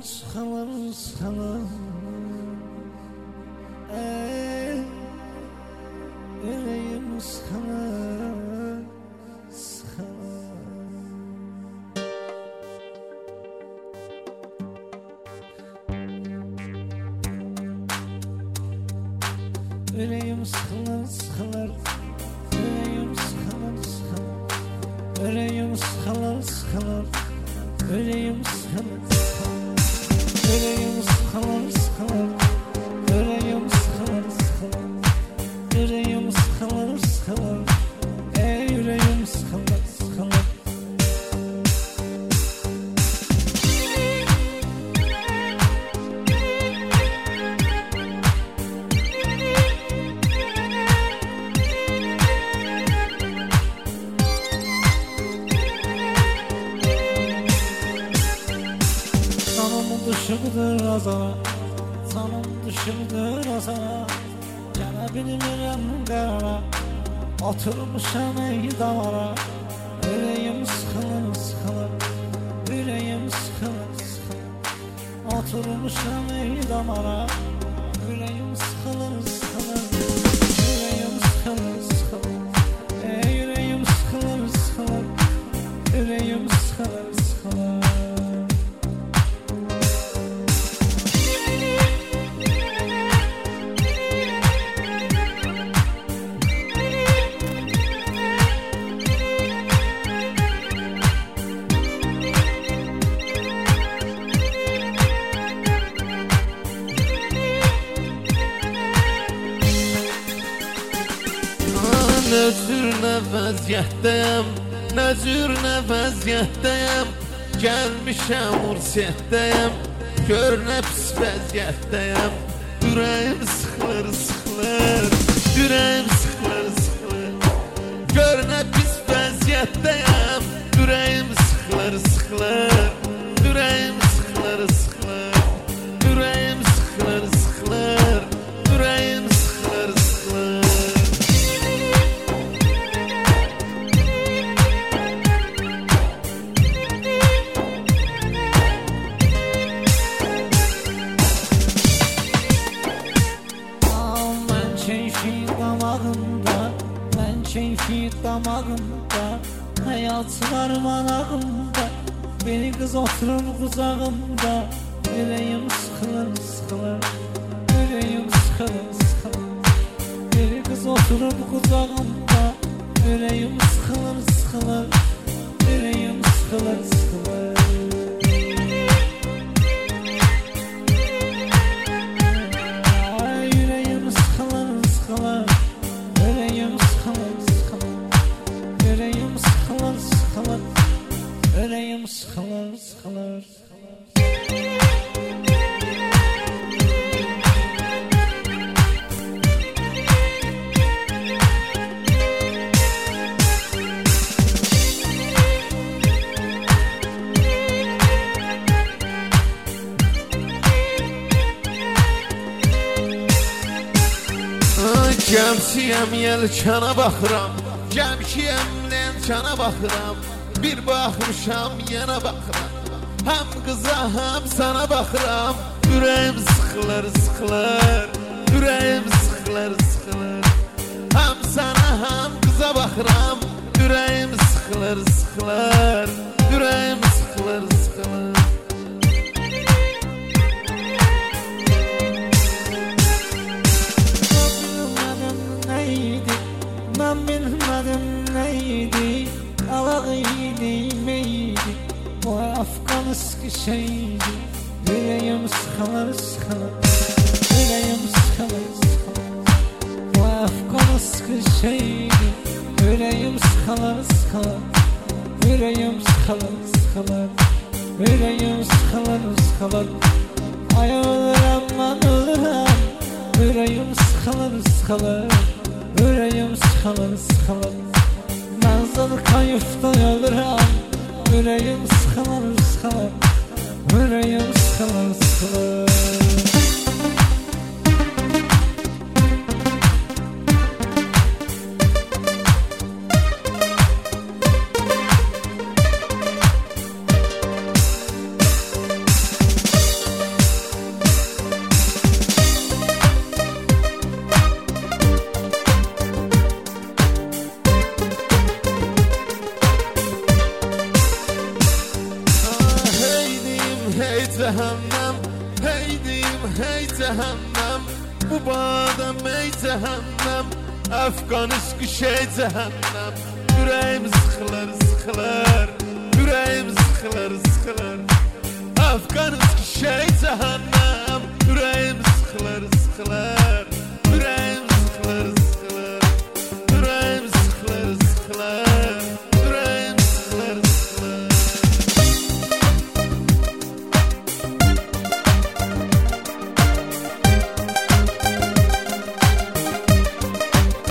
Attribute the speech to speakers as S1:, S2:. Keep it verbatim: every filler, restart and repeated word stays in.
S1: sıkılır sıkılır Ey yüreğim sıkılır sıkılır Yüreğim sıkılır sıkılır Yüreğim sıkılır sıkılır Yüreğim sıkılır sıkılır Yüreğim sıkılır sıkılır Yüreğim sıkılır sıkılır Yüreğim sıkılır sıkılır Yüreğim sıkılır sıkılır Ey yüreğim sıkılır sıkılır Düşürdür azara, sanım düşürdür azara Gene bilmirəm qara, oturmuşam ey davara Yüreğim sıkılır sıkılır, yüreğim sıkılır sıkılır Oturmuşam ey davara Yüreğim sıkılır sıkılır, yüreğim sıkılır sıkılır Ey yüreğim sıkılır sıkılır, yüreğim sıkılır sıkılır
S2: Nə cür nə vəziyyətdəyəm, nə cür nə vəziyyətdəyəm Gəlmişəm ursiyyətdəyəm, gör nə pis vəziyyətdəyəm Ürəyim sıxılır sıxılır, ürəyim sıxılır sıxılır Gör nə pis vəziyyətdəyəm, ürəyim sıxılır sıxılır Ürəyim sıxılır sıxılır, ürəyim sıxılır sıxılır Ürəyim sıxılır sıxılır
S1: Keyfi damağımda, hayatlar manağımda Beni kız oturur kucağımda Yüreğim sıkılır sıkılır, yüreğim sıkılır sıkılır Beni kız oturur kucağımda Yüreğim sıkılır sıkılır, yüreğim sıkılır sıkılır Ay, yüreğim sıkılır sıkılır, yüreğim sıkılır Yüreğim sıkılır sıkılır, yüreğim sıkılır sıkılır
S2: Gəmçiyəm yelkana baxıram, gəmkiyəm lənkana baxıram Bir baxmışam yenə baxıram, həm qıza həm sana baxıram Ürəyim sıxılır sıxılır, ürəyim sıxılır sıxılır Həm sana həm qıza baxıram, ürəyim sıxılır sıxılır Ürəyim sıxılır sıxılır
S1: Ben bilmedim neydi, alağıydı meydi Bu Afgan eski şeydi, yüreğim sıkılır sıkılır Yüreğim sıkılır sıkılır Bu Afgan eski şeydi, yüreğim sıkılır sıkılır Yüreğim sıkılır sıkılır, yüreğim sıkılır sıkılır Ay ölürüm ben ölürüm, yüreğim sıkılır sıkılır Yüreğim sıkılır sıkılır Ben zor kayıftan ölürüm Yüreğim sıkılır sıkılır Yüreğim sıkılır sıkılır
S2: cehennem, hey deyim hey cehennem. Bu badem ey cehennem, Afgan eşkı şey cehennem. Yüreğim sıxıla